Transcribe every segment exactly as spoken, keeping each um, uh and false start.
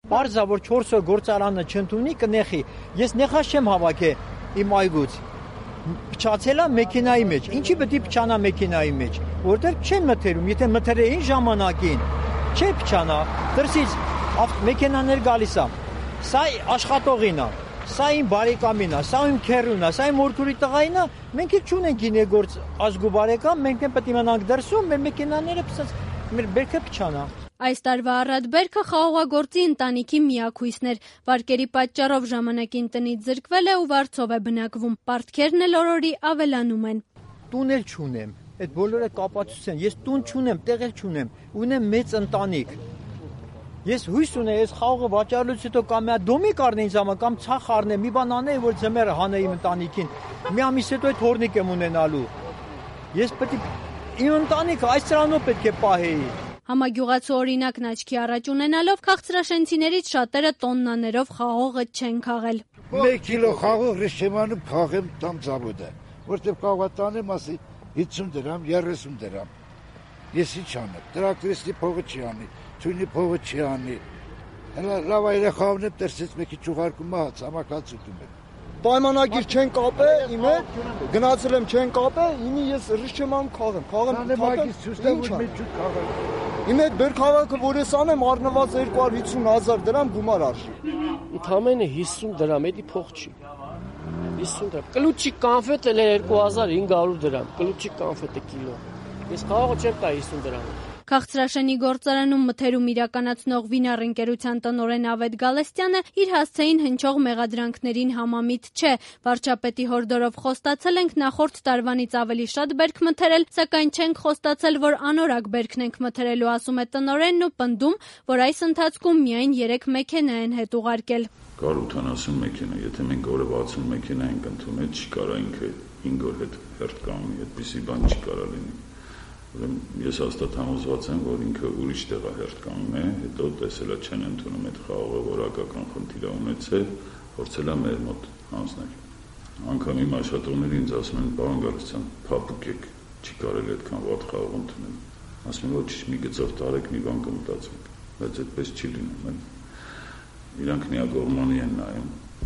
Պարզա որ չորս օր գործարանը չընդունի կնեխի։ Ես նեխած չեմ հավաքի իմ այգուց։ Փչացել է մեքենայի մեջ։ Ինչի պետք է փչանա մեքենայի մեջ, որտեղ չեն մթերում, եթե մթերեին ժամանակին, չէ փչանա, դրսից մեքենաներ գալիս է։ Սա աշխատողին է, սա իմ բարեկամին է, սա իմ քերուն է, սա իմ օրգուրի տղային է, մենք էլ չունենք գինեգործ ազգու բարեկամ, մենք էլ պետք է մնանք դրսում, մեր մեքենաները փսած, մեր բերքը փչանա։ Այս տարվա առատ բերքը խաղողագործի ընտանիքի միակույսն էր։ Վարկերի պատճառով ժամանակին տնից զրկվել է ու վարձով է բնակվում։ Պարտքերն էլ օրորի ավելանում են։ Տուն էլ չունեմ, այդ բոլորը կապացուցեն։ Ես տուն չունեմ, տեղ էլ չունեմ, ունեմ մեծ ընտանիք։ Ես հույս ունեմ, ես խաղողը վաճառելուց հետո կամ մի դոմիկ առնեի ինձ համար, կամ ցախ առնեի, մի բան անեի, որ ձմեռը հանեի իմ ընտանիքին։ Մի ամիս հետո այդ հորնիկ եմ ունենալու։ Ես պետք է իմ ընտանիքը այս ծրանով պետք է պահեի։ Համագյուղացու օրինակն աչքի առաջ ունենալով քաղցրաշենցիներից շատերը տոննաներով խաղողը չեն քաղել։ Մեկ կիլո խաղող ռեշեմանում քաղեմ տամ ծավոդը, որտեղ կաղվատանեմ ասի հիսուն դրամ, երեսուն դրամ։ Ես ինչ անեմ, տրակտորիստի փողը չի անի, թույնի փողը չի անի։ Հələ լավ երեխաներն եմ դրսից մեկի ճուղարկում հաց համակած ուտում եմ։ Պայմանագիր չեն կապե, իմ հետ գնացել եմ չեն կապե, իմի ես ռեշեմանում քաղեմ, քաղեմ թափեմ, ինչ անեմ։ Իմ այդ բերքավակը, որ ես անեմ, առնված երկու հարյուր հիսուն հազար դրամ գումար արժի։ Ընդամենը հիսուն դրամ, էդի փող չի։ հիսուն դրամ։ Կլուչի կոնֆետը էլ երկու հազար հինգ հարյուր դրամ, կլուչի կոնֆետը կիլո։ Ես խաղողը չեմ տա հիսուն դրամ։ Քաղցրաշենի գործարանում մթերում իրականացնող Վինար ընկերության տնօրեն Ավետ Գալստյանը իր հասցեին հնչող մեղադրանքներին համամիտ չէ։ Վարչապետի հորդորով խոստացել ենք նախորդ տարվանից ավելի շատ բերք մթերել, սակայն չենք խոստացել, որ անորակ բերքն ենք մթերելու, ասում է տնօրենն ու պնդում, որ այս ընթացքում միայն երեք մեքենա են հետ ուղարկել։ Կար ութանասուն մեքենա, եթե մենք օրը վաթսուն մեքենա ենք ընդունել, չի կարա ինքը հինգ օր հետ հերթ կանգնի, այդպիսի բան չի կարա լինի։ Ես հաստատ համոզված եմ, որ ինքը ուրիշ տեղ է հերթ կանգնե, հետո տեսել է չեն ընդունում այդ խաղողը, որ հակական խնդիր է ունեցել, փորձել է մեր մոտ հանձնել։ Անգամ իմ աշխատողները ինձ ասում են, պարոն Գալստյան, փափուկ եք, չի կարելի այդքան վատ խաղող ընդունել։ Ասում են, ոչ մի գծով տարեք, մի բան կմտածենք, բայց այդպես չի լինում։ Իրանք միագողմանի են նայում։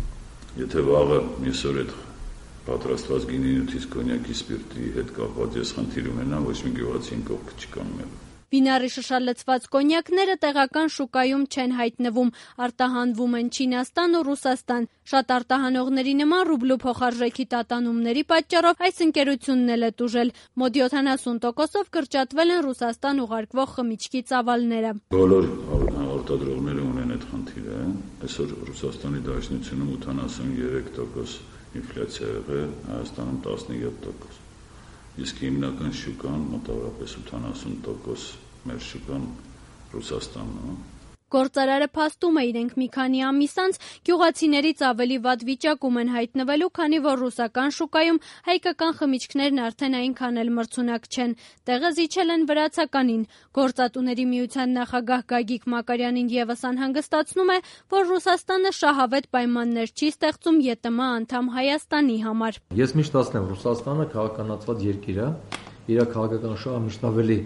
Եթե վաղը մյուսօր այդ պատրաստված գինինյութից կոնյակի սպիրտի հետ կապված ես խնդիր ունենամ, ոչ մի գյուղացին կողքը չկանգնելու։ Վինարի շշալցված կոնյակները տեղական շուկայում չեն հայտնվում, արտահանվում են Չինաստան ու Ռուսաստան։ Շատ արտահանողների նման ռուբլու փոխարժեքի տատանումների պատճառով այս ընկերությունն էլ է տուժել։ Մոտ յոթանասուն տոկոսով կրճատվել են Ռուսաստան ուղարկվող խմիչքի ծավալները։ Բոլոր արտադրողները ունեն այդ խնդիրը։ Այսօր Ռուսաստանի Դաշնությունում ութանասուներեք տոկոս ինֆլյացիա եղել, Հայաստանում տասնյոթ տոկոս։ Իսկ հիմնական շուկան մոտավորապես ութանասուն տոկոս մեր շուկան Ռուսաստանն է։ Գործարարը փաստում է իրենք մի քանի ամիս անց գյուղացիներից ավելի վատ վիճակում են հայտնվելու, քանի որ ռուսական շուկայում հայկական խմիչքներն արդեն այնքան էլ մրցունակ չեն։ Տեղը զիջել են վրացականին։ Գործատուների միության նախագահ Գագիկ Մակարյանին ևս անհանգստացնում է, որ Ռուսաստանը շահավետ պայմաններ չի ստեղծում ԵՏՄ անդամ Հայաստանի համար։ Ես միշտ ասում եմ, Ռուսաստանը քաղաքականացված երկիր է, իր քաղաքական շահը միշտ ավելի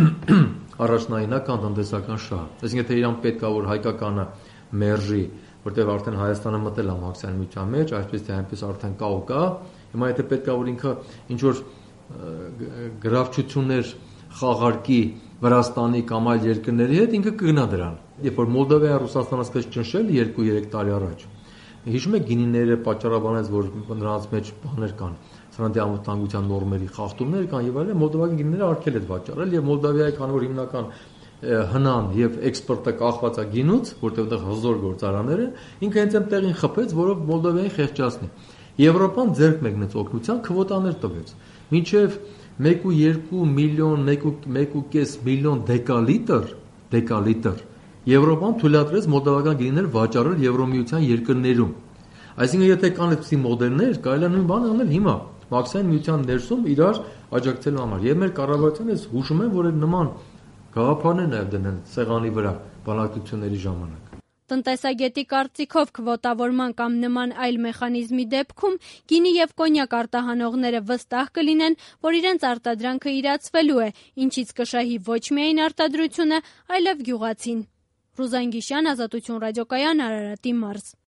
առաջնայինական տնտեսական շահ։ Այսինքն եթե իրան պետք է որ հայկականը մերժի, որտեղ արդեն Հայաստանը մտել է մաքսային միջան մեջ, այսպես թե այնպես արդեն կա ու կա, հիմա եթե պետք է որ ինքը ինչ որ գրավչություններ խաղարկի Վրաստանի կամ այլ երկրների հետ, ինքը կգնա դրան։ Երբ որ Մոլդովայա Ռուսաստանը սկսեց ճնշել երկու-երեք տարի առաջ, հիշում եք գինիները պատճառաբանեց, որ նրանց մեջ բաներ կան, սրանցի անվտանգության նորմերի խախտումներ կան եւ այլն, Մոլդովայի գինիները արգել են վաճառել եւ Մոլդովիայի քանի որ հիմնական հնան եւ էքսպորտը կախված է գինուց, որտեղ դեռ հզոր գործարաններ են, ինքը հենց այն տեղին խփեց, որով Մոլդովիային խեղճացնի։ Եվրոպան ձեռք մեկնեց օգնության, քվոտաներ տվեց։ Մինչեւ մեկ ու երկու միլիոն, մեկ ու կես միլիոն դեկալիտր, դեկալիտր Եվրոպան թույլատրեց մոլդովական գինիներ վաճառել Եվրոմիության երկրներում։ Այսինքն եթե կան այդպիսի մոդելներ, կարելի է նույն բանը անել հիմա, մաքսային միության ներսում իրար աջակցելու համար։ Եվ մեր կառավարությունը ես հուշում եմ, որ այդ նման գաղափարներ նաև դնեն սեղանի վրա բանակցությունների ժամանակ։ Տնտեսագետի կարծիքով քվոտավորման կամ նման այլ մեխանիզմի դեպքում գինի եւ կոնյակ արտահանողները վստահ կլինեն, որ իրենց արտադրանքը իրացվելու է, ինչից կշահի ոչ միայն արտադրությունը, այլև գյուղացին։ Ռուզան Գիշյան, Ազատություն ռադիոկայան, Արարատի մարզ։